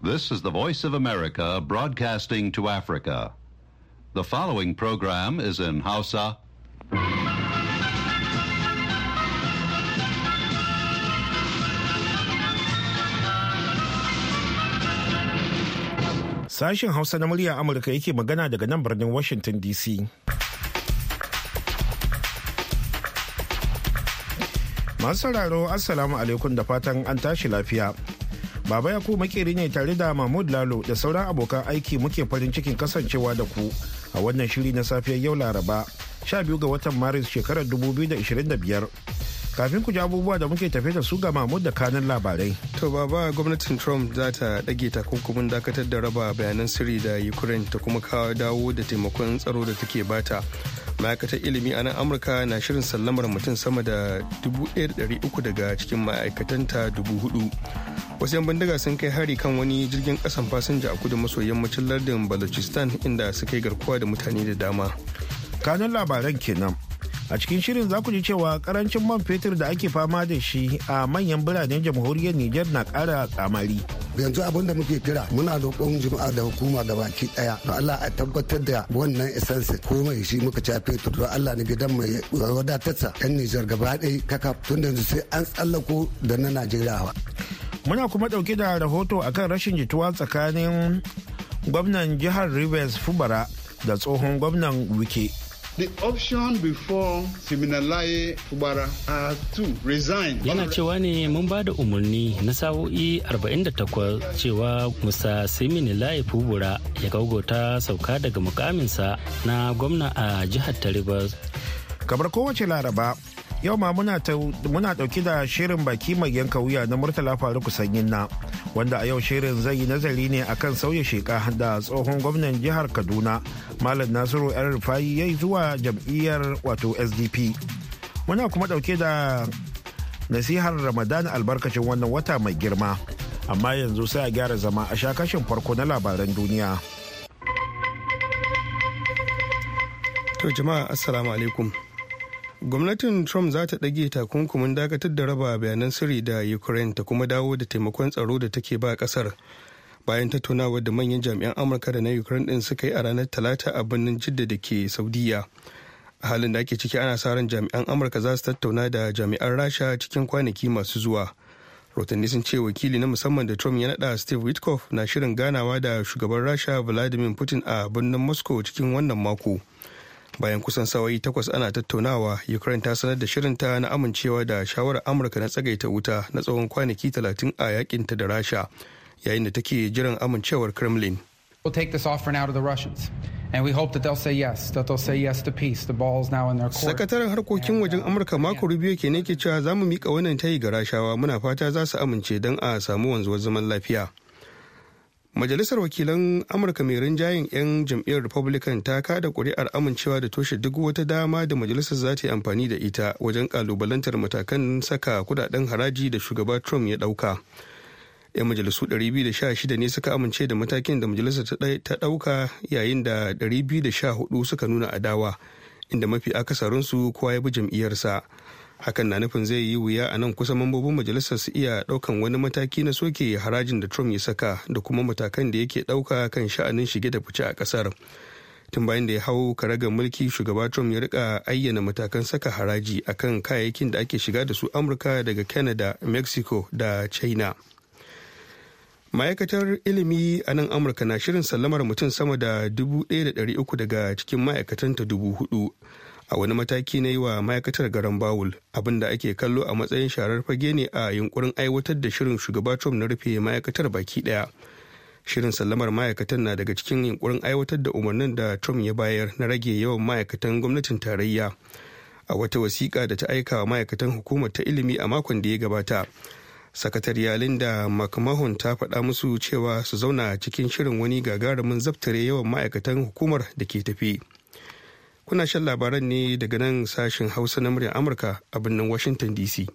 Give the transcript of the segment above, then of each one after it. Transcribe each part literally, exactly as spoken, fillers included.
This is the Voice of America broadcasting to Africa. The following program is in Hausa. Sashen Hausa na muryar Amurka yake magana daga nan birnin Washington D C. Masu sauraro, Assalamu alaikum da fatan an tashi lafiya. Baba Yakubu makeri ne tare da Mahmud Lalo da sauran abokan aiki muke farin cikin kasancewa da ku a wannan shiri na safiyar yau Laraba, sha biyu ga watan Maris shekarar dubu biyu da ashirin da biyar. Kafin ku ji abubuwa da muke tafe da su ga Mahmud da kanin labarai. To baba, gwamnatin Trump za ta ɗage takunkumin dakatar da raba bayanan sirri da Ukraine ta kuma kawo dawo da taimakon tsaro da take bata. Ma'aikatar ilimi a nan Amurka na shirin sallamar mutum sama da dubu ɗaya da ɗari uku daga cikin ma'aikatanta dubu hudu. Wasu 'yan bindiga sun kai hari kan wani jirgin kasan fasinja a kudu maso yammacin lardin Balochistan inda suka yi garkuwa da mutane da dama. Kanin labaran kenan. A cikin shirin za ku ji cewa karancin man fetur da ake fama da shi a manyan biranen jamhuriyar Nijar na ƙara tsamari. Yanzu abin da muke kira muna roƙon jama'a da hukuma ga baki ɗaya don Allah a tabbatar da wannan essence ko mai shi muka ci fetur don Allah ne gidan mai wadatarsa 'yan Nijar gaba ɗaya kaka tun da sai an tsallako da na Najeriya. Muna kuma ɗauke da rahoto akan rashin jituwa tsakanin gwamnan jihar Rivers Fubara da tsohon gwamnan Wike. The option before Siminalayi Fubara are to resign. Yana cewa ne mun ba da umarni na sa'o'i arba'in da takwas cewa Musa Siminalayi Fubara ya gaugauta sauka daga mukaminsa na gwamna a jihar ta Rivers. Kamar kowace Laraba, yau ma muna dauki da shirin baki mai yanka wuya na Murtala Faruku Sanyin na, wanda a yau shirin zai yi nazari ne akan sauya sheka da tsohon gwamnan jihar Kaduna Malam Nasiru El Rufai yayi zuwa jam'iyyar wato S D P. Muna kuma dauke da nasihar Ramadan albarkacin wannan wata mai girma, amma yanzu sai a gyara zama a sha kashin farko na labaran duniya. To jama'a assalamu alaikum. Gwamnatin Trump za ta ɗage takunkumin dakatar da raba bayanan sirri da Ukraine ta kuma dawo da taimakon tsaro da take ba ƙasar bayan tattaunawar da manyan jami'an Amurka da na Ukraine ɗin suka yi a ranar Talata a birnin Jidda da ke Saudiya. A halin da ake ciki ana sa ran jami'an Amurka za su tattauna da jami'an Rasha cikin kwanaki masu zuwa. Rotanni sun ce wakili na musamman da Trump ya naɗa Steve Witkoff na shirin ganawa da shugaban Rasha Vladimir Putin a birnin Moscow cikin wannan mako. Bayan kusan sawayi takwas ana tattaunawa, Ukraine ta sanar da shirinta na amincewa da shawarar Amurka na tsagaita wuta na tsawon kwanaki talatin a yakinta da Rasha, yayin da take jiran amincewar Kremlin. We'll take this offer now to the Russians. And we hope that they'll say yes, that they'll say yes to peace. The ball's now in their court. Sakataren harkokin wajen Amurka Marco Rubio ke ne ke cewa za mu mika wannan tayi ga Rashawa, muna fata za su amince don a samu wanzuwar zaman lafiya. Majalisar wakilan Amurka mai rinjayen 'yan jam'iyyar Republican ta kada kuri'ar amincewa da toshe duk wata dama da majalisar za ta yi amfani da ita wajen kalubalantar matakan saka kudaden haraji da shugaba Trump ya dauka. 'Yan majalisu ɗari biyu da sha shida ne suka amince da matakin da majalisar ta dauka, yayin da ɗari biyu da sha hudu suka nuna adawa, inda mafi akasarinsu kowa ya bi jam'iyyarsa. Hakan na nufin zai yi wuya a nan kusa mambobin majalisar su iya daukan wani mataki na soke harajin da Trump ya saka da kuma matakan da yake dauka kan sha'anin shige da fice a kasar. Tun bayan da ya hau karagar mulki, shugaba Trump ya rika ayyana matakan saka haraji akan kayayyakin da ake shiga da su Amurka daga Canada, Mexico da China. Ma'aikatar ilimi a nan Amurka na shirin sallamar mutum sama da dubu ɗaya da ɗari uku daga cikin ma'aikatanta dubu hudu. A wani mataki na yi wa ma'aikatar garan bawul, abinda ake kallo a matsayin sharar fage ne a yunkurin aiwatar da shirin shugaba Trump na rufe ma'aikatar baki daya. Shirin sallamar ma'aikatan na daga cikin yunkurin aiwatar da umarnin da Trump ya bayar na rage yawan ma'aikatan gwamnatin tarayya. A wata wasiƙa da ta aika wa ma'aikatan hukumar ta ilimi a makon da ya gabata, sakatariya Linda McMahon ta faɗa musu cewa su zauna cikin shirin wani gagarumin zaftare yawan ma'aikatan hukumar da ke tafi. Kuna shan labaran ne daga nan sashen Hausa na muryar Amurka a birnin Washington D C.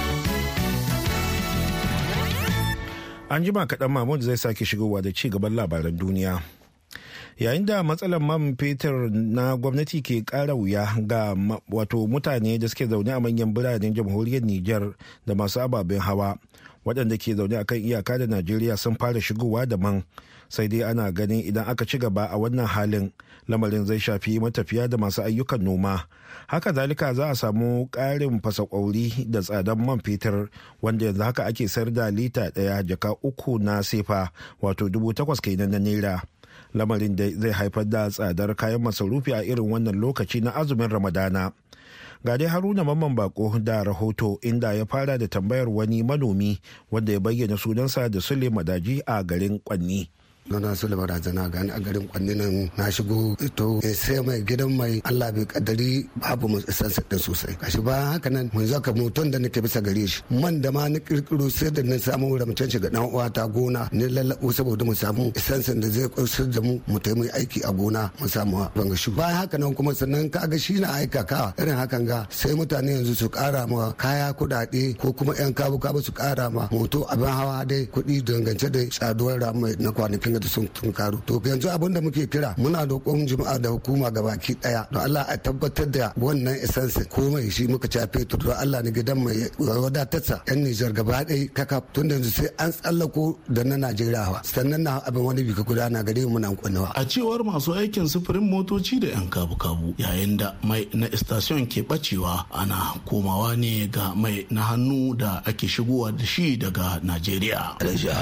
An jima kaɗan Mahmud zai sake shigowa da ci gaban labaran duniya. Yayin da matsalar man fetur na gwamnati ke ƙara wuya ga wato mutane da suke zaune a manyan biranen jamhuriyar Nijar da masu ababen hawa, waɗanda ke zaune akan iyaka da najeriya sun fara shigowa da man, sai dai ana ganin idan aka ci gaba a wannan halin lamarin zai shafi matafiya da masu ayyukan noma. Haka zalika za a samu ƙarin fasakwauri da tsadan man fetur, wanda yanzu haka ake sayar da lita ɗaya jaka uku na sefa, wato dubu takwas kenan na naira. Lamarin da zai haifar da tsadar kayan masarufi a irin wannan lokaci na azumin ramadana. Ga dai Haruna Mamman Bako da rahoto, inda ya fara da tambayar wani manomi wanda ya bayyana sunansa da Sule Madaji a garin Kwanni. Nana su barazana gani a garin Kwanni nan na shigo to sai mai gidan mai Allah bai kaddari babu mu sansa din sosai. Kashi ba haka nan mun zaka moton da nake bisa gare shi, man da ma na kirkiro sai da na samu ramcen shi ga dan uwa ta gona ne lallabo saboda mu samu sansan da zai kusur da mu mu tayi aiki a gona mu samu banga shi. Ba haka nan kuma sannan kaga shi na aika ka irin hakan ga sai mutane yanzu su kara ma kaya kudade ko kuma yan kabu kabu su kara ma moto abin hawa dai kudi dangance da tsaduwar ramai na kwanakin da sun tunkaru. To yanzu abin da muke kira muna roƙon jama'a da hukuma gabaki daya don Allah a tabbatar da wannan essence komai shi muka ci fetur don Allah ne gidan mai wadatarsa yan Nijar gaba ɗaya kaka tun da yanzu sai an tsallako da na Najeriya sannan na abin wani bika gudana gare mu nan kwanewa. A cewar masu aikin sufurin motoci da yan kabu-kabu yayin da mai na station ke bacewa ana komawa ne ga mai na hannu da ake shigowa da shi daga Najeriya.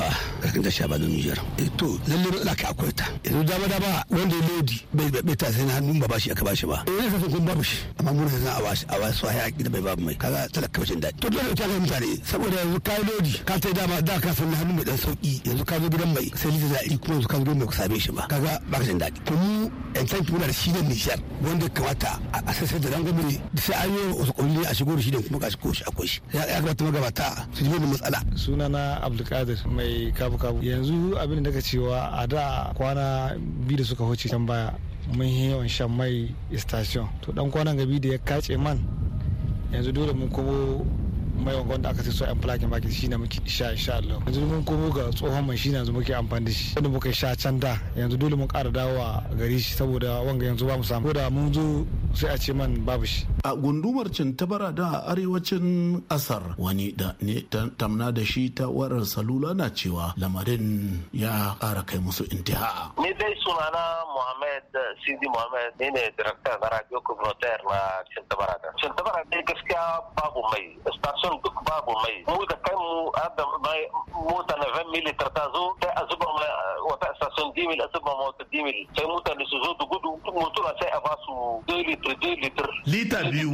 Da shabanin Nijar. To lalle da ka akwai ta yanzu dama dama wanda ya lodi bai bai ta sai na hannun ba bashi aka bashi ba eh sai kun babu shi amma mun yanzu a bashi a wasu hayaki da bai babu mai kaga talaka bacin dadi to dole ta ga mutane saboda yanzu ka lodi ka tai dama da ka san hannun mai dan sauki yanzu ka zo gidan mai sai lita zai kuma yanzu ka zo gidan mai ku same shi ba kaga ba ka jin dadi to mu yan tanki muna da shi ne Nijar wanda kamata a sai da dan gwamnati sai an yi wasu kulli a shigo da shi da kuma ka shigo shi akwai shi ya kamata magabata su ji wannan matsala. Sunana Abdulkadir mai kabu kabu yanzu abin da nake cewa a da kwana biyu da suka wuce can baya mun yi yawan shan mai station to dan kwanan gabi da ya kace man yanzu dole mun komo mai wanda aka sai so yan plakin baki shine muke sha insha Allah yanzu mun komo ga tsohon mai shine yanzu muke amfani da shi wanda muka sha can da yanzu dole mun ƙara dawowa gari shi saboda wanga yanzu ba mu samu da mun zo sai a ce man babu shi. A gundumar Cintabara da arewacin Asar wani da ne tamna da shi ta warar salula na cewa lamarin ya ƙara kai musu intiha. Ni dai sunana Muhammad Sidi Muhammad ne ne director na radio communautaire na Cintabara. Cintabara dai gaskiya babu mai station duk babu mai mu da kanmu da mai mota na vingt militar ta zo sai a zuba wata station dix mille a zuba mota dix mille sai mutane su zo da gudu motuna sai a ba su deux litres deux litres lita biyu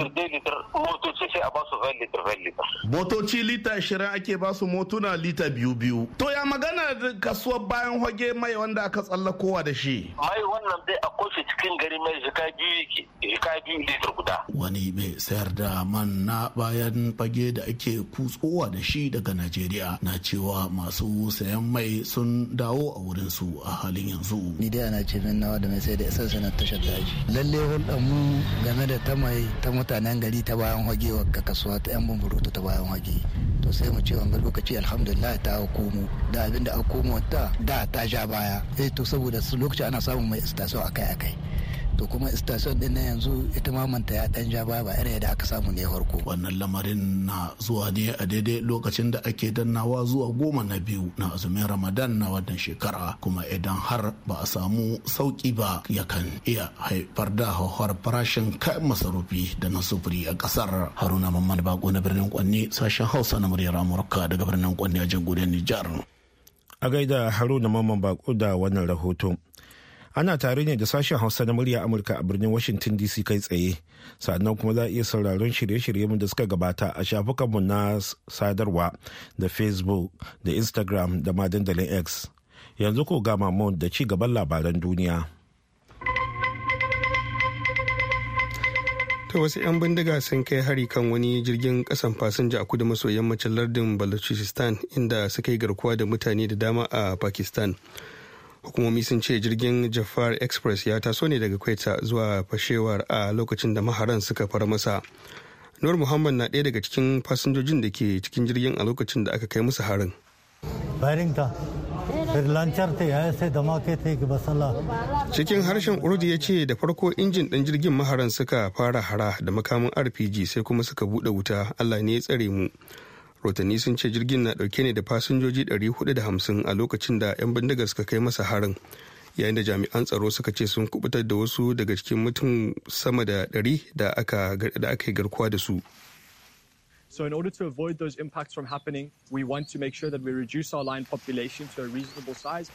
motoci sai a ba su vingt litres vingt litres motoci lita ashirin ake ba su motuna lita biyu biyu to ya magana kasuwar bayan hoge mai wanda aka tsallakowa da shi mai wannan dai akwai shi cikin gari mai jika biyu yake jika biyu litir guda wani mai sayar da man na bayan fage da ake kutsowa da shi daga Najeriya na cewa masu sayan mai sun dawo a wurin su a halin yanzu. Ni dai ana ce min nawa da mai sai da isan sanar tashar daji. Lalle hulɗar mu game da ta mai ta mutanen gari ta bayan hage wa kasuwa ta yan bumburutu ta bayan hage. To sai mu ce wanga lokaci alhamdulillah ta komo da abin da aka komo ta da ta ja baya. Eh to saboda su lokaci ana samun mai station akai-akai. To kuma station din na yanzu ita ma manta ya dan ja baya ba irin da aka samu ne farko. Wannan lamarin na zuwa ne a daidai lokacin da ake dannawa zuwa goma na biyu na azumin Ramadan na wannan shekara kuma idan har ba a samu sauki ba yakan iya haifar da hauhawar farashin kayan masarufi da na sufuri a kasar. Haruna Mamman Bako na birnin Kwanne sashen Hausa na muryar Amurka daga birnin Kwanne a jamhuriyar Nijar. A gaida Haruna Mamman Bako da wannan rahoton. Ana tare ne da sashen Hausa na murya Amurka a birnin Washington D C kai tsaye. Sannan kuma za a iya sauraron shirye-shirye da suka gabata a shafukanmu na sadarwa da Facebook da Instagram da ma dandalin X. Yanzu ko ga Mahmud da ci gaban labaran duniya. Ta wasu 'yan bindiga sun kai hari kan wani jirgin kasan fasinja a kudu maso yammacin lardin Balochistan inda suka yi garkuwa da mutane da dama a Pakistan. Hukumomi sun ce jirgin Jafar Express ya taso ne daga Kwaita zuwa Peshawar a lokacin da maharan suka fara masa. Nur Muhammad na ɗaya daga cikin fasinjojin da ke cikin jirgin a lokacin da aka kai musu harin. Cikin harshen Urdu ya ce da farko injin ɗan jirgin maharan suka fara hara da makamin R P G sai kuma suka buɗe wuta, Allah ne ya tsare mu. rotanni sun ce jirgin na dauke ne da fasinjoji ɗari hudu da hamsin a lokacin da 'yan bindigar suka kai masa harin, yayin da jami'an tsaro suka ce sun kubutar da wasu daga cikin mutum sama da ɗari da aka yi garkuwa da su. So in order to avoid those impacts from happening, we want to make sure that we reduce our lion population to a reasonable size.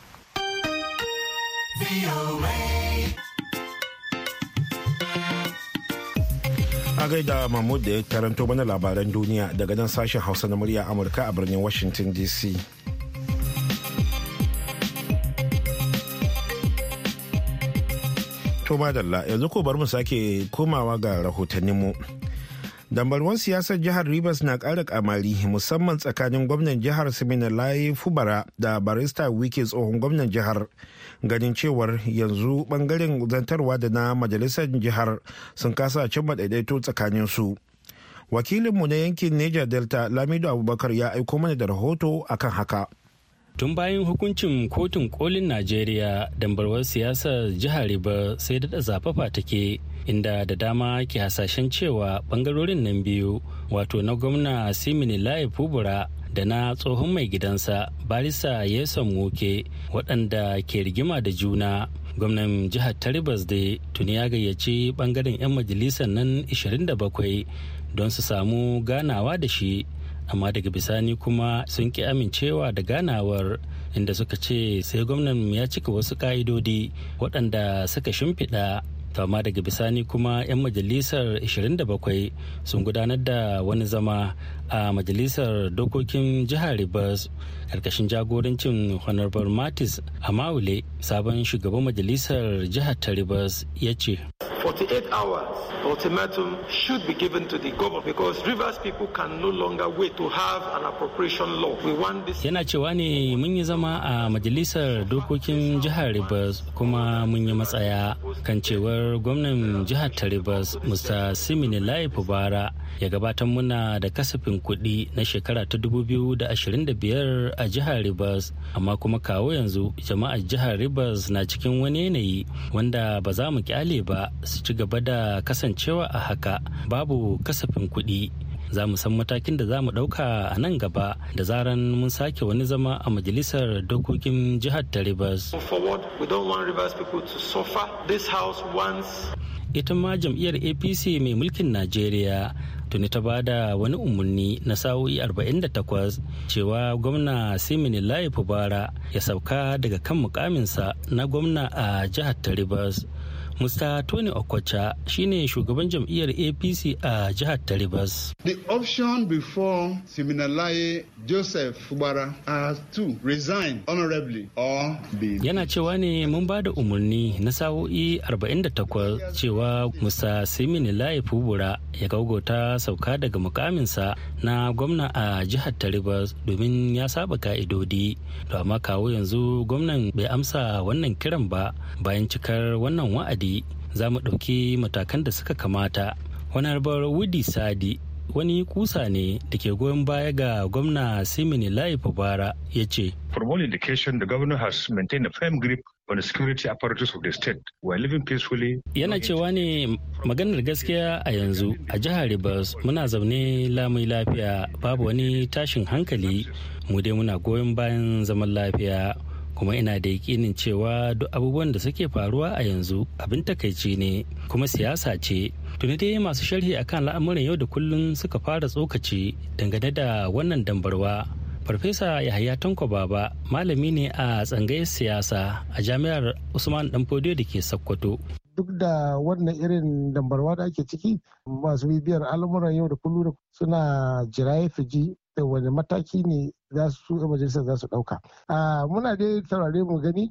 A gaida Mahmud da ya karanto mana labaran duniya daga nan sashen Hausa na murya Amurka a birnin Washington D C. To madalla, yanzu ko bar mu sake komawa ga rahotanninmu. Dambarwan siyasar jihar Rivers na ƙara kamari musamman tsakanin gwamnan jihar Siminalayi Fubara da barista Wike tsohon gwamnan jihar, ganin cewar yanzu bangaren zantarwa da na majalisar jihar sun kasa cimma daidaito tsakanin su. Wakilinmu na yankin Niger Delta Lamido Abubakar ya aiko mana da rahoto akan haka. Tun bayan hukuncin kotun kolin Najeriya, dambarwar siyasar jihar Rivers sai da zafafa take, inda da dama ke hasashen cewa bangarorin nan biyu, wato na gwamna Siminalayi Fubara da na tsohon mai gidansa barista Nyesom Wike, waɗanda ke rigima da juna. Gwamnan jihar ta Rivers da tuni ya gayyaci bangaren 'yan majalisar nan ishirin da bakwai don su samu ganawa da shi, amma daga bisani kuma sun ki amincewa da ganawar, inda suka ce sai gwamnan ya cika wasu ka'idodi waɗanda suka shimfiɗa. Amma daga bisani kuma 'yan majalisar ishirin da bakwai sun gudanar da wani zama a majalisar dokokin jihar Rivers karkashin jagorancin Honorable Martis Amaule, sabon shugaban majalisar jihar ta Rivers, ya ce forty-eight hours ultimatum should be given to the government because Rivers people can no longer wait to have an appropriation law. We want this. Yana cewa ne mun yi zama a majalisar dokokin jihar Rivers kuma mun yi matsaya kan cewar gwamnan jihar ta Rivers Mister Siminalayi Fubara ya gabatar muna da kasafin kuɗi na shekara ta dubu biyu da ashirin da biyar a jihar Rivers, amma kuma kawo yanzu jama'ar jihar Rivers na cikin wani yanayi wanda ba za mu kyale ba su ci gaba da kasancewa a haka babu kasafin kuɗi. Za mu san matakin da za mu ɗauka a nan gaba da zaran mun sake wani zama a majalisar dokokin jihar ta Rivers. Ita ma jam'iyyar A P C mai mulkin Najeriya tuni ta bada wani umarni na sa'o'i arba'in da takwas cewa gwamna Siminalayi Fubara ya sauka daga kan mukaminsa na gwamna a jihar ta Rivers. Mister Tony Okocha shine shugaban jam'iyyar A P C a jihar ta Rivers. The option before Siminalayi Joseph Fubara are to resign honorably or be. Yana cewa ne mun ba da umarni na sa'o'i arba'in da takwas cewa Mister Siminalayi Fubara ya gaugauta sauka daga mukaminsa na gwamna a jihar ta Rivers domin ya saba ka'idodi. To amma kawo yanzu gwamnan bai amsa wannan kiran ba. Bayan cikar wannan wa'adi za mu ɗauki matakan da suka kamata. Honorable Wudi Sadi wani kusa ne da ke goyon baya ga gwamna Siminalayi Fubara ya ce, From all indication, the governor has maintained a firm grip on the security apparatus of the state. We are living peacefully. Yana cewa ne maganar gaskiya a yanzu a jihar Rivers muna zaune lamai lafiya, babu wani tashin hankali, mu dai muna goyon bayan zaman lafiya. Kuma ina da yakinin cewa duk abubuwan da suke faruwa a yanzu abin takaici ne kuma siyasa ce. Tuni dai masu sharhi akan al'amuran yau da kullum suka fara tsokaci dangane da wannan dambarwa. Farfesa Yahaya Tanko Baba malami ne a tsangayar siyasa a jami'ar Usman Danfodiyo da ke Sokoto. Duk da wannan irin dambarwa da ake ciki, masu bibiyar al'amuran yau da kullum suna jiraye fiji da wani mataki ne za su majalisar za su dauka. Muna dai saurare mu gani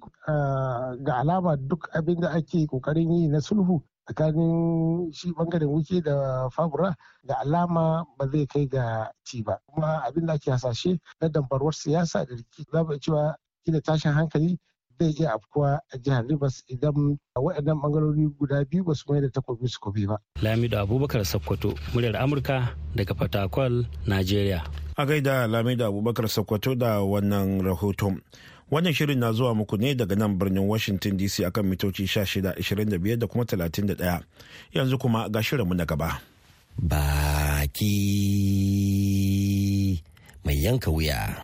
ga alama duk abin da ake kokarin yi na sulhu tsakanin shi bangaren Wike da Fubara da alama ba zai kai ga ci ba. Kuma abin da ake hasashe na dambarwar siyasa da rikici za mu cewa kila tashin hankali zai iya afkuwa a jihar Rivers idan waɗannan bangarori guda biyu ba su mai da takobi su kobe ba. Lamido Abubakar Sokoto, muryar Amurka daga Fatakwal, Najeriya. A gaida Lamido Abubakar Sokoto da wannan rahoton. Wannan shirin na zuwa muku ne daga nan birnin Washington D C akan mitoci shida, ashirin da biyar da kuma talatin da ɗaya. Yanzu kuma ga shirinmu na gaba. Baki mai yanka wuya.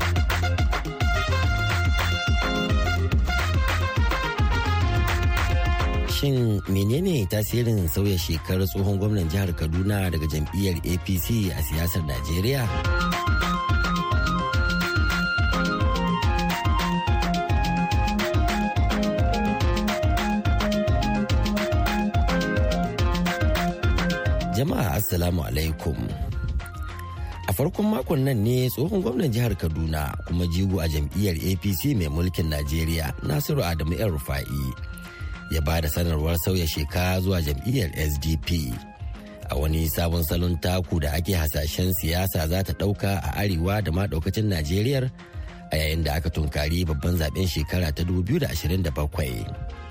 Shin menene tasirin sauya shekarar tsohon gwamnan jihar Kaduna daga jam'iyyar A P C a siyasar Najeriya? Jama'a Assalamu alaikum. A farkon makon nan ne tsohon gwamnan jihar Kaduna kuma jigo a jam'iyyar A P C mai mulkin Najeriya Nasiru Adamu El-Rufa'i ya ba da sanarwar sauya sheka zuwa jam'iyyar S D P a wani sabon salon taku da ake hasashen siyasa za ta ɗauka a arewa da ma ɗaukacin Najeriya a yayin da aka tunkari babban zaben shekara ta dubu biyu da ashirin da bakwai.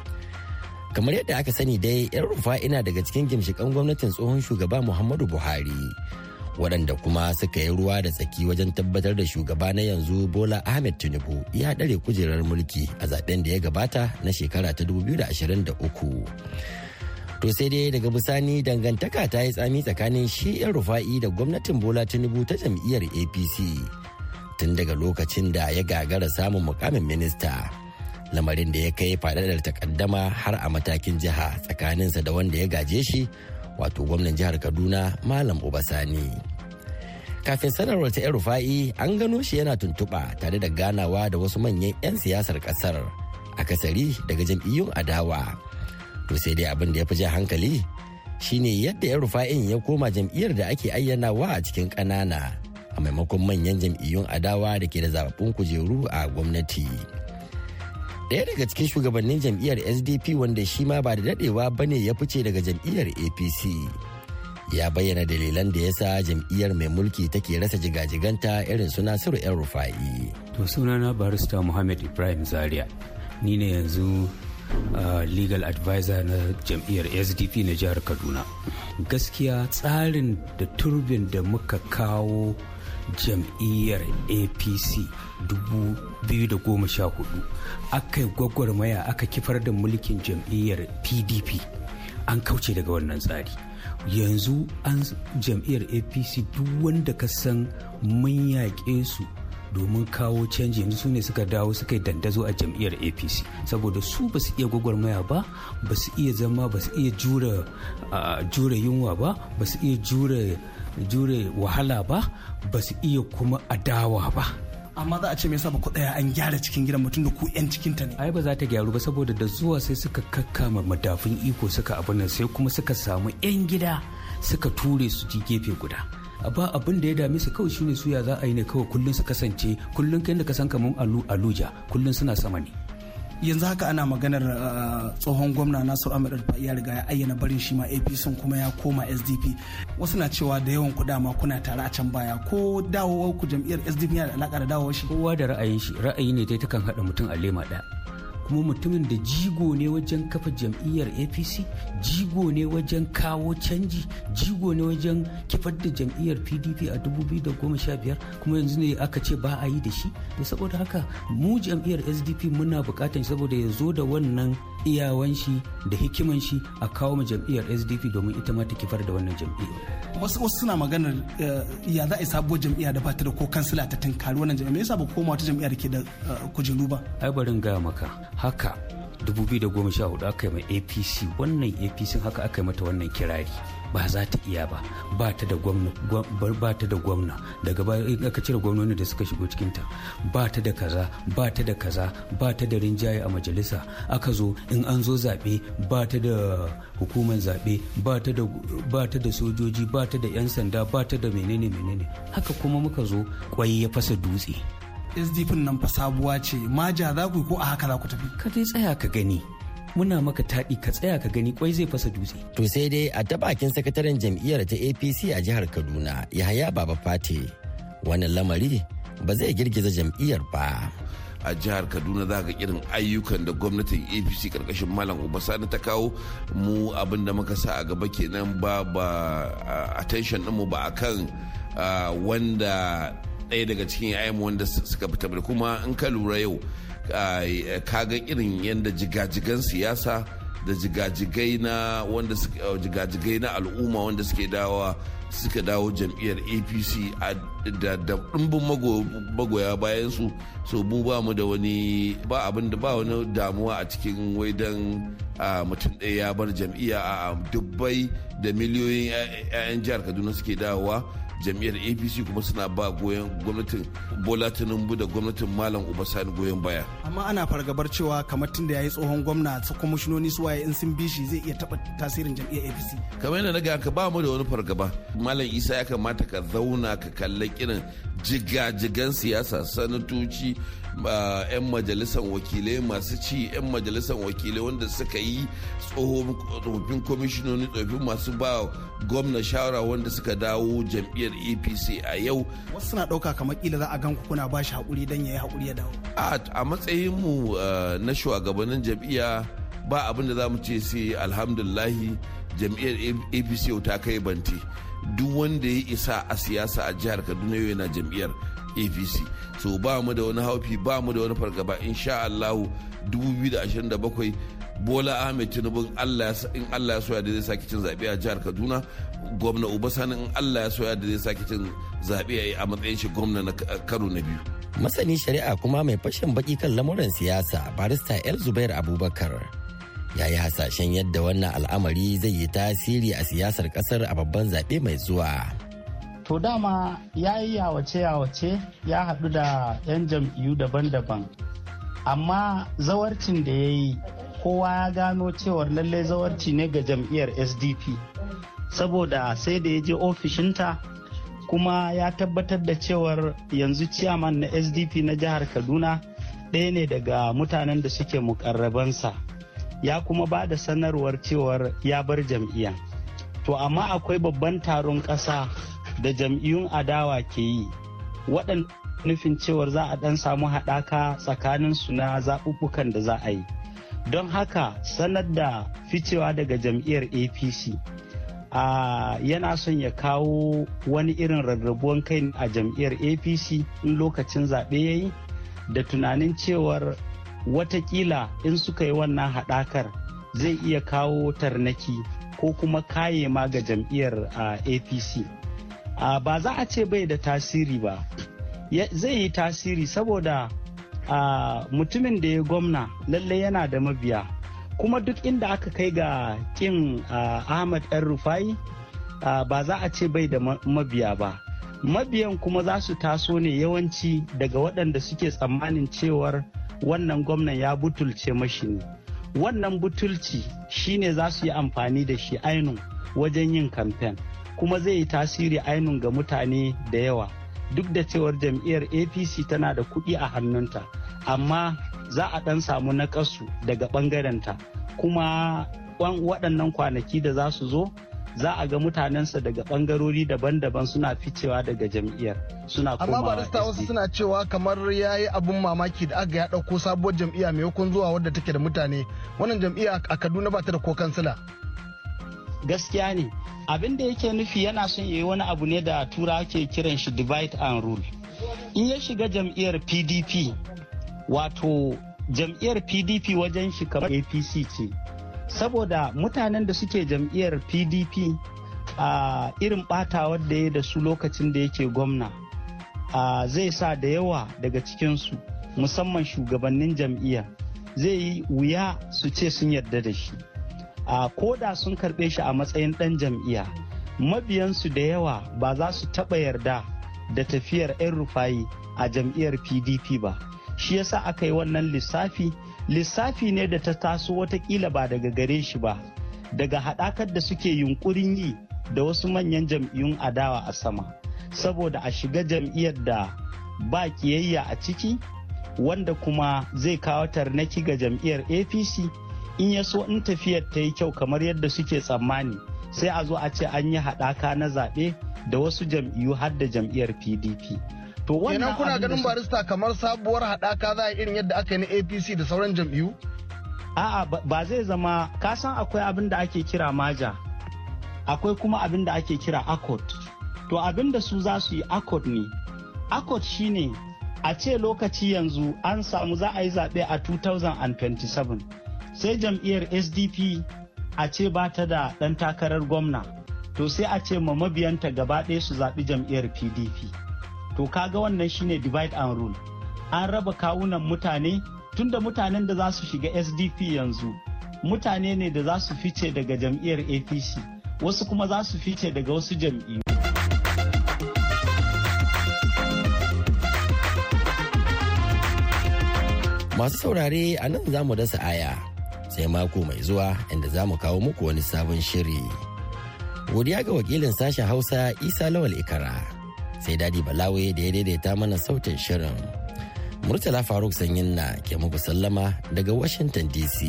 Kamar yadda aka sani dai, El-Rufa'i na daga cikin gimshikan gwamnatin tsohon shugaba Muhammadu Buhari, waɗanda kuma suka yi ruwa da tsaki wajen tabbatar da shugaba na yanzu Bola Ahmed Tinubu ya ɗare kujerar mulki a zaben da ya gabata na shekara ta dubu biyu da ashirin da uku. To sai dai daga bisani dangantaka ta yi tsami tsakanin shi El-Rufa'i da gwamnatin Bola Tinubu ta jam'iyyar A P C tun daga lokacin da ya gagara samun mukamin minista. Lamarin da ya kai faɗaɗar takaddama har a matakin jiha tsakaninsa da wanda ya gaje shi, wato gwamnan jihar Kaduna Malam Obasani. Kafin sanarwar ta El-Rufa'i an gano shi yana tuntuɓa tare da ganawa da wasu manyan 'yan siyasar ƙasar, akasari daga jam'iyyun adawa. To sai dai abin da ya fi jan hankali shine yadda El-Rufa'in ya koma jam'iyyar da ake ayyanawa a cikin ƙanana a maimakon manyan jam'iyyun adawa da ke da zababbun kujeru a gwamnati. Ɗaya daga cikin shugabannin jam'iyyar S D P wanda shi ma ba da daɗewa ba ne ya fice daga jam'iyyar A P C ya bayyana dalilan da ya sa jam'iyyar mai mulki take rasa jigajiganta irin su Nasiru El-Rufa'i. To sunana barista Muhammad Ibrahim Zaria, ni ne yanzu uh, legal advisor na jam'iyyar S D P na jihar Kaduna. Gaskiya tsarin da turbin da muka kawo jam'iyyar A P C dubu biyu da goma sha hudu aka yi gwagwarmaya aka kifar da mulkin jam'iyyar P D P, an kauce daga wannan tsari. Yanzu an jam'iyyar A P C duk wanda ka san mun yaƙe su domin kawo canji, yanzu su ne suka dawo suka yi dandazo a jam'iyyar A P C saboda su ba su iya gwagwarmaya ba, ba su iya zama, ba su iya jure yunwa ba, ba su iya jure jure wahala ba, ba su iya kuma adawa ba. Amma za a ce me yasa ba ku tsaya an gyara cikin gidan mutum da ku yan cikin ta ne? Ai ba za ta gyaru ba saboda da zuwa sai suka kakkama madafun iko suka abin nan, sai kuma suka samu yan gida suka ture su ji gefe guda. Ba abin da ya dame su kawai shine suya za a yi ne kawai kullun su kasance kullun kai da ka san kaman alu aluja kullun suna sama ne. Yanzu haka ana maganar tsohon gwamna Nasiru Ahmed El-Rufa'i ya riga ya ayyana barin shi ma A P C kuma ya koma S D P. Wasu na cewa da yawan ku dama kuna tare a can baya, ko dawowar ku jam'iyyar S D P yana da alaka da dawowar shi? Kowa da ra'ayin shi, ra'ayi ne dai takan haɗa mutum a lema ɗaya. Kuma mutumin da jigo ne wajen kafa jam'iyyar A P C, jigo ne wajen kawo canji, jigo ne wajen kifar da jam'iyyar P D P a dubu biyu da goma sha biyar, kuma yanzu ne aka ce ba a yi da shi. Da saboda haka mu jam'iyyar S D P muna bukatan saboda ya zo da wannan iyawan shi da hikiman shi a kawo ma jam'iyyar S D P domin ita ma ta kifar da wannan jam'iyyar. Wasu wasu suna maganar ya za a yi sabuwar jam'iyya da ba ta da ko kansila ta tunkari wannan jam'iyya, me yasa ba koma wata jam'iyya da ke da kujeru ba? Ai barin gaya maka haka dubu biyu da goma sha hudu aka yi mai A P C, wannan A P C haka aka yi mata wannan kirari, ba za ta iya ba, ba ta da gwamna, ba ta da gwamna daga baya aka cire gwamnoni da suka shigo cikinta, ba ta da kaza, ba ta da kaza, ba ta da rinjaye a majalisa, aka zo in an zo zaɓe ba ta da hukumar zaɓe, ba ta da ba ta da sojoji, ba ta da 'yan sanda, ba ta da menene menene. Haka kuma muka zo kwai ya fasa dutse. S D P nan fa sabuwa ce, maja za ku ko a haka za ku tafi? Ka dai tsaya ka gani, muna maka taɗi ka tsaya ka gani kwai zai fasa dutse. To sai dai a ta bakin sakataren jam'iyyar ta A P C a jihar Kaduna, Yahaya Baba Fate, wannan lamari ba zai girgiza jam'iyyar ba. A jihar Kaduna za ga irin ayyukan da gwamnatin A P C karkashin Malam Obasani ta kawo, mu abin da muka sa a gaba kenan, ba ba attention ɗinmu ba akan wanda ɗaya daga cikin yayan wanda suka fita, kuma in ka lura yau ka ga irin yadda jigajigan siyasa da jigajigai na wanda jigajigai na al'umma wanda suke dawowa suka dawo jam'iyyar A P C da ɗumbin magoya bayan su. So mu ba mu da wani ba abin da ba wani damuwa a cikin wai dan mutum ɗaya ya bar jam'iyya a dubbai da miliyoyin 'ya'yan jihar Kaduna suke dawowa jam'iyyar A P C kuma suna ba goyon gwamnatin Bola Tinubu da gwamnatin Malam Uba Sani goyon baya. Amma ana fargabar cewa kamar tun da ya yi tsohon gwamna su kwamishinoni su waye in sun bi shi zai iya taɓa tasirin jam'iyyar A P C. Kamar yadda na ga ka ba mu da wani fargaba. Malam Isa ya kamata ka zauna ka kalli irin jiga-jigan siyasa, sanatoci, yan majalisar wakilai masu ci, yan majalisar wakilai wanda suka yi tsofaffin kwamishinoni, tsofaffin masu ba gwamna shawara wanda suka dawo jam'iyyar A P C a yau. Wasu suna ɗauka kamar kila za a gan kuna ba shi haƙuri don ya yi haƙuri ya dawo. A matsayin mu na shugabannin jam'iyya ba abin da za mu ce sai alhamdulahi jam'iyyar A P C ta kai banti. Duk wanda ya isa a siyasa a jihar Kaduna yau yana jam'iyyar A P C. So ba mu da wani haufi, ba mu da wani fargaba, insha Allah dubu biyu da ashirin da bakwai Bola Ahmed Tinubu in Allah ya soya da zai sake cin zaɓe a jihar Kaduna, gwamna Uba Sani in Allah ya soya da zai sake cin zaɓe a matsayin shi gwamna na karo na biyu. Masani shari'a kuma mai fashin baki kan lamuran siyasa barista El Zubair Abubakar ya yi hasashen yadda wannan al'amari zai yi tasiri a siyasar kasar a babban zaɓe mai zuwa. To dama ya yi yawace-yawace ya haɗu da 'yan jam'iyyu daban-daban, amma zawarcin da ya yi kowa ya gano cewar lallai zawarci ne ga jam'iyyar S D P, saboda sai da ya je ofishinta kuma ya tabbatar da cewar yanzu ciyaman na S D P na jihar Kaduna ɗaya ne daga mutanen da suke mukarrabansa. Ya kuma ba da sanarwar cewar ya bar jam'iyya. To amma akwai babban taron ƙasa da jam'iyyun adawa ke yi, waɗanda nufin cewar za a ɗan samu haɗaka tsakanin su na zaɓuɓɓukan da za a yi. Don haka sanar da ficewa daga jam'iyyar A P C a yana son ya kawo wani irin rarrabuwan kai a jam'iyyar A P C in lokacin zaɓe ya yi, da tunanin cewar watakila in suka yi wannan haɗakar zai iya kawo tarnaki ko kuma kaye ma ga jam'iyyar A P C. Ba za a ce bai da tasiri ba, zai yi tasiri saboda mutumin da ya gwamna lallai yana da mabiya, kuma duk inda aka kai ga kin Ahmad El Rufai ba za a ce bai da mabiya ba. Mabiyan kuma za su taso ne yawanci daga waɗanda suke tsammanin cewar wannan gwamnan ya butulce mashi ne. Wannan butulci shine za su yi amfani da shi ainun wajen yin kamfen, kuma zai yi tasiri ainun ga mutane da yawa, duk da cewar jam'iyyar A P C tana da kuɗi a hannunta, amma za a ɗan samu naƙasu daga ɓangarenta, kuma waɗannan kwanaki da za su zo za a ga mutanensa daga ɓangarori daban-daban suna ficewa daga jam'iyyar suna komawa. Amma barista wasu suna cewa kamar ya yi abun mamaki da aka ya ɗauko sabuwar jam'iyya maimakon zuwa wadda take da mutane. Wannan jam'iyya a Kaduna ba ta da ko kansila. Gaskiya ne, abin da yake nufi yana son ya yi wani abu ne da tura ke kiran shi divide and rule. In ya shiga jam'iyyar P D P, wato jam'iyyar P D P wajen shi kamar A P C ce. Saboda mutanen da suke jam'iyyar P D P a irin batawar da ya da su lokacin da yake gwamna zai sa da yawa daga cikinsu musamman shugabannin jam'iyya zai yi wuya su ce sun yarda da shi. A koda sun karɓe shi a matsayin ɗan jam'iyya, mabiyansu da yawa ba za su taɓa yarda da tafiyar 'yan rufayi a jam'iyyar P D P ba. Shi yasa aka yi wannan lissafi lissafi ne da ta taso watakila ba daga gare shi ba, daga haɗakar da suke yunkurin yi da wasu manyan jam'iyyun adawa a sama, saboda a shiga jam'iyyar da ba kiyayya a ciki, wanda kuma zai kawo tarnaki ga jam'iyyar A P C. In ya so in tafiyar ta yi kyau kamar yadda suke tsammani, sai a zo a ce an yi haɗaka na zaɓe da wasu jam'iyyu har da jam'iyyar P D P. To wannan kuna ganin barista kamar sabuwar haɗaka za a irin yadda aka yi na A P C da sauran jam'iyyu? A'a ba zai zama, kasan akwai abin da ake kira maja, akwai kuma abin da ake kira accord. To abin da su za su yi accord ne. Accord shine a ce lokaci yanzu an samu za a yi zaɓe a two thousand twenty-seven. sai jam'iyyar S D P a ce ba ta da ɗan takarar gwamna, to sai a ce ma mabiyanta gaba ɗaya su zaɓi jam'iyyar P D P. To kaga wannan shine divide and rule. An raba kawunan mutane, tunda mutanen da za su shiga S D P yanzu mutane ne da za su fice daga jam'iyyar A P C, wasu kuma za su fice daga wasu jam'iyyu. Masu saurare a nan za mu dasa aya sai mako mai zuwa inda za mu kawo muku wani sabon shiri. Godiya ga wakilin sashen Hausa Isa Lawal Ikara, sai Dadi Balawe da ya daidaita mana sautin shirin. Murtala Faruk Sanyin na ke muku sallama daga Washington D C.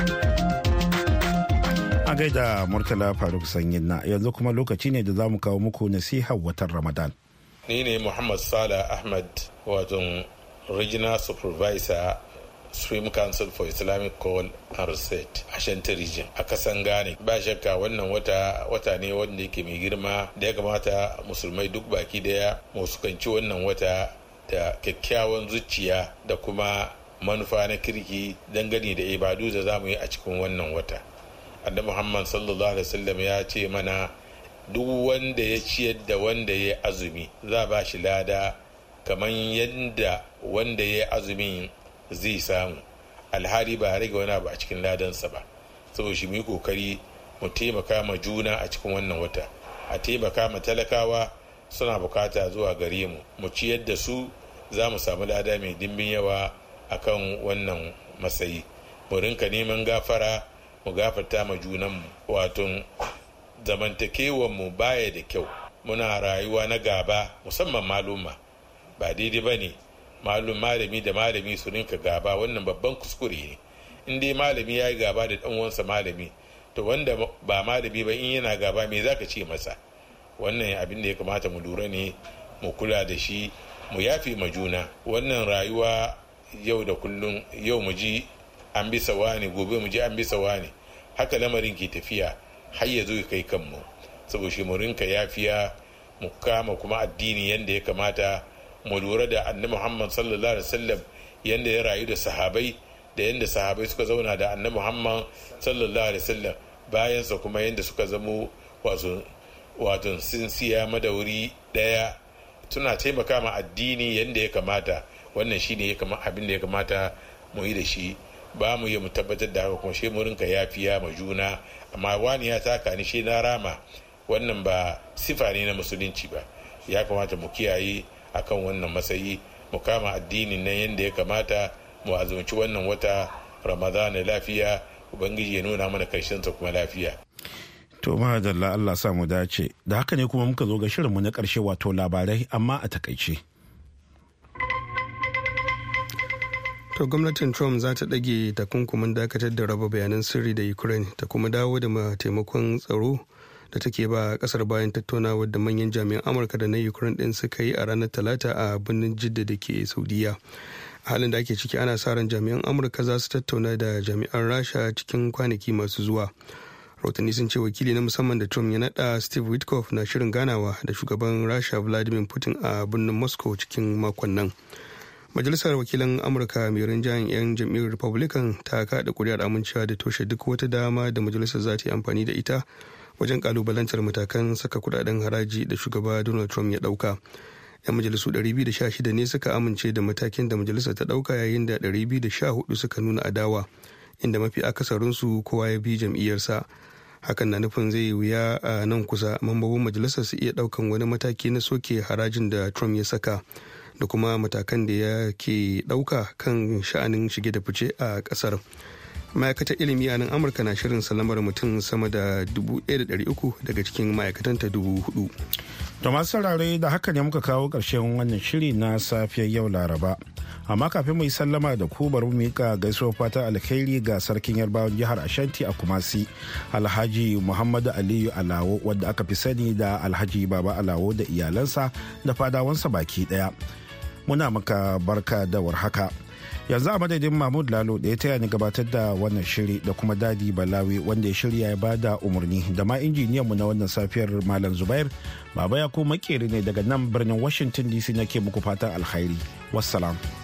A gaida Murtala Faruk Sanyin na, yanzu kuma lokaci ne da za mu kawo muku nasihar watan Ramadan. Ni ne Muhammad Salah Ahmad, wato Regional Supervisor Supreme Council for Islamic Call and Research a Ashanti Region a kasan Ghana. Ba shakka wannan wata wata ne wanda yake mai girma da ya kamata musulmai duk baki daya mu sukanci wannan wata da kyakkyawan zuciya da kuma manufa na kirki dangane da ibadu da za mu yi a cikin wannan wata. Annabi Muhammad sallallahu alaihi wasallam ya ce mana duk wanda ya ciyar da wanda ya azumi za ba shi lada kamar yadda wanda ya azumin zai samu, alhali ba rage wani abu a cikin ladansa ba. saboda shi mu kokari mu taimaka ma juna a cikin wannan wata, a taimaka ma talakawa suna bukata zuwa gare mu, mu ciyar da su, za mu samu lada mai dimbin yawa akan wannan matsayi. Mu rinka neman gafara, mu gafarta ma junanmu. Wato zamantakewar mu baya da kyau, muna rayuwa na gaba, musamman maluma. Ba daidai ba ne malum malami da malami su rinka gaba, wannan babban kuskure ne. In dai malami ya yi gaba da ɗan uwansa malami, to wanda ba malami ba in yana gaba me zaka ce masa? Wannan abin da ya kamata mu lura ne, mu kula da shi, mu yafi ma juna. Wannan rayuwa yau da kullum, yau mu ji an bisa wani, gobe mu ji an bisa wani, haka lamarin ke tafiya har ya zo ya kai kanmu. Saboda shi mu rinka yafiya, mu kama kuma addini yanda ya kamata, mu lura da annabi Muhammad sallallahu alaihi wasallam yanda ya rayu da sahabai, da yanda sahabai suka zauna da annabi Muhammad sallallahu alaihi wasallam, bayan sa kuma yanda suka zamo wato wato sun siya madauri daya, tuna taimaka ma addini yanda ya kamata. Wannan shine ya kama abin da ya kamata mu yi da shi. Ba mu yi mu tabbatar da haka kuma shi mu rinka yafiya ma juna. Amma wani ya taka ni shi na rama, wannan ba sifa ne na musulunci ba. Ya kamata mu kiyaye akan wannan matsayi, mu kama addinin nan yanda ya kamata, mu azumci wannan wata Ramadan lafiya, ubangiji ya nuna mana karshen sa kuma lafiya. To mahadalla, Allah sa mu dace. Da haka ne kuma muka zo ga shirinmu na karshe, wato labarai amma a takaice. To gwamnatin Trump za ta ɗage takunkumin dakatar da raba bayanan sirri da Ukraine ta kuma dawo da taimakon tsaro da take ba kasar bayan tattaunawar da manyan jami'an Amurka da na Ukraine din suka yi a ranar Talata a birnin Jidda da ke Saudiya. A halin da ake ciki ana sa ran jami'an Amurka za su tattauna da jami'an Rasha cikin kwanaki masu zuwa. Rahotanni sun ce wakili na musamman da Trump ya naɗa Steve Witkoff na shirin ganawa da shugaban Rasha Vladimir Putin a birnin Moscow cikin makon nan. Majalisar wakilan Amurka mai rinjayen 'yan jam'iyyar Republican ta kaɗa kuri'ar amincewa da toshe duk wata dama da majalisar za ta yi amfani da ita wajen kalubalantar matakan saka kudaden haraji da shugaba Donald Trump ya ɗauka. 'Yan majalisu ɗari biyu da sha shida ne suka amince da matakin da majalisar ta ɗauka, yayin da ɗari biyu da sha hudu suka nuna adawa, inda mafi akasarinsu kowa ya bi jam'iyyarsa. Hakan na nufin zai wuya a nan kusa mambobin majalisar su iya ɗaukan wani mataki na soke harajin da Trump ya saka, da kuma matakan da ya ke ɗauka kan sha'anin shige da fice a ƙasar. Ma'aikatar ilimi a nan Amurka na shirin salamar mutum sama da dubu ɗaya da ɗari uku daga cikin ma'aikatanta dubu hudu. To masu saurare, da haka ne muka kawo ƙarshen wannan shiri na safiyar yau Laraba. Amma kafin mu yi sallama da ku, bari mu miƙa gaisuwar fatan alkhairi ga sarkin Yarbawan jihar Ashanti a Kumasi, Alhaji Muhammadu Aliyu Alawo, wanda aka fi sani da Alhaji Baba Alawo, da iyalansa da fadawansa baki ɗaya. Muna maka barka da warhaka. Yanzu a madadin Mahmud Lalo da ya taya ni gabatar da wannan shiri, da kuma Dadi Balawi wanda ya shirya ya bada umarni, da ma injiniyanmu na wannan safiyar Malam Zubair, Baba ya ko makeri ne daga nan birnin Washington D C nake muku fatan alkhairi. Wassalam.